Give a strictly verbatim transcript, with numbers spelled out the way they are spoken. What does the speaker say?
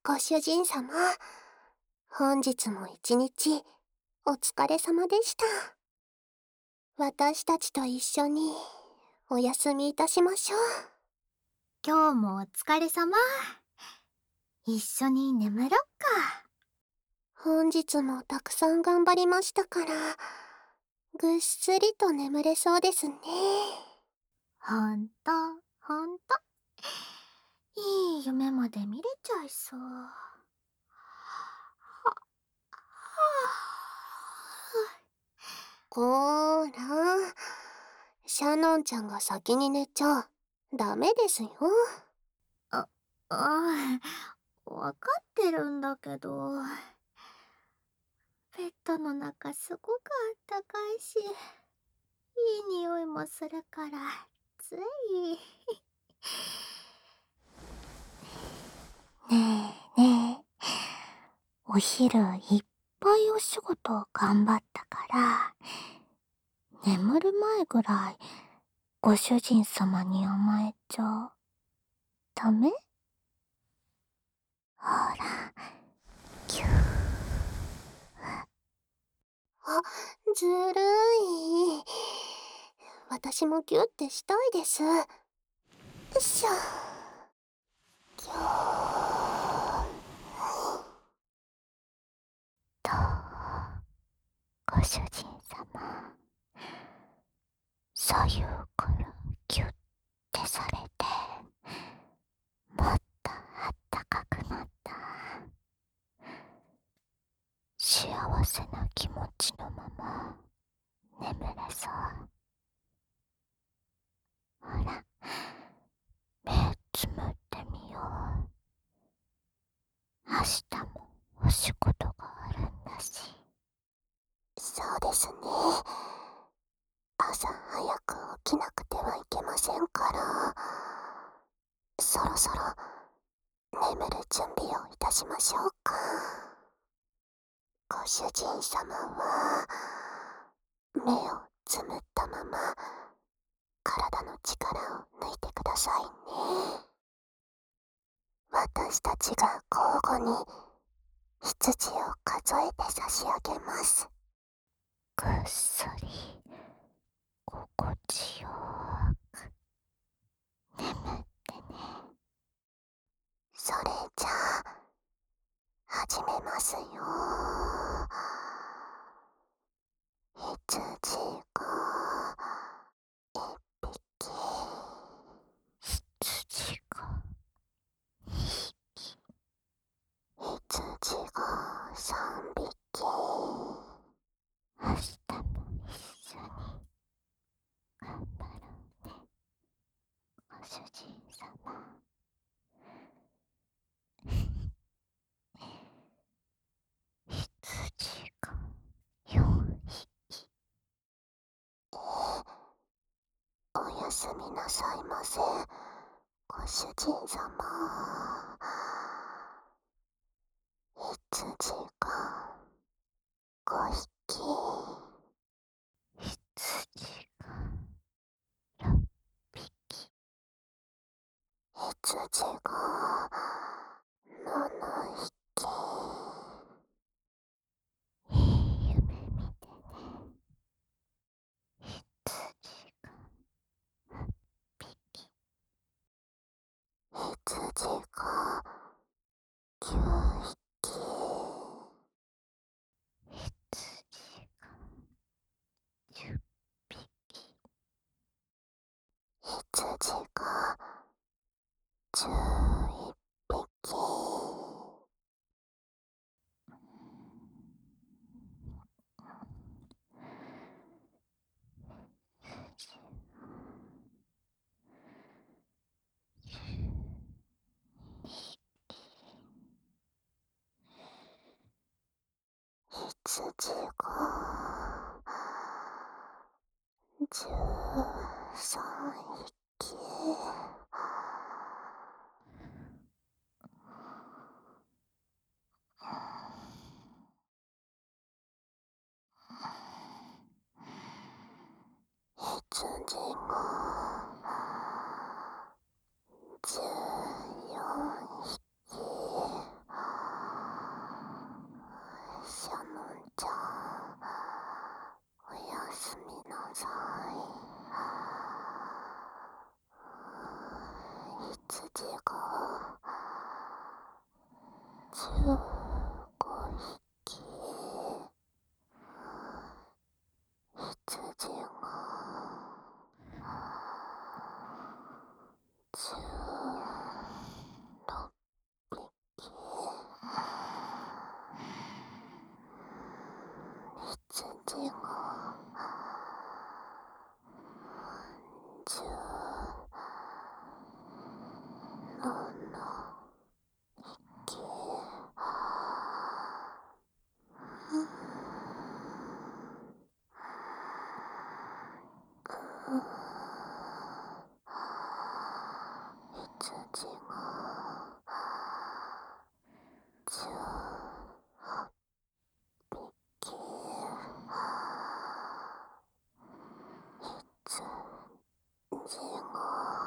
ご主人様、本日も一日お疲れ様でした。私たちと一緒にお休みいたしましょう。 今日もお疲れ様。一緒に眠ろっか。 本日もたくさん頑張りましたから、ぐっすりと眠れそうですね。 ほんと、ほんと。いい夢まで見れちゃいそう。は、はこーら、シャノンちゃんが先に寝ちゃダメですよ。 あ、あ、わかってるんだけど、ベッドの中すごくあったかいし、いい匂いもするから、つい。ねえねえ、お昼いっぱいお仕事頑張ったから、眠る前ぐらいご主人様に甘えちゃダメ？ほら、ぎゅー。 あ、ずるい。私もギュってしたいです。よいしょ。ぎゅー。 と、ご主人様、左右からギュッてされて、もっとあったかくなった。幸せな気持ちのまま眠れそう。ほら、目つむってみよう。明日もお仕事があるんだし。 そうですね。朝早く起きなくてはいけませんから、そろそろ眠る準備をいたしましょうか。ご主人様は、目をつむったまま、体の力を抜いてくださいね。私たちが交互に羊を数えて差し上げます。 ぐっすり心地よく眠ってね。 それじゃあ始めますよ。羊が一匹、 羊がにひき、 羊が三匹、 明日も一緒に頑張ろうね、ご主人様。羊がよんひき。 おやすみなさいませ、ご主人様。羊がごひき、 羊がろっぴき。 羊がななひき、 いい夢見てね、羊がはっぴき。 羊がきゅうひき、 羊がじゅっぴき。 羊がじゅういっぴき、羊がじゅうさんひき、羊がじゅうよんひき、 羊がじゅうごひき、羊がじゅうろっぴき、羊がじゅうななひき、羊がじゅうはっぴき、羊が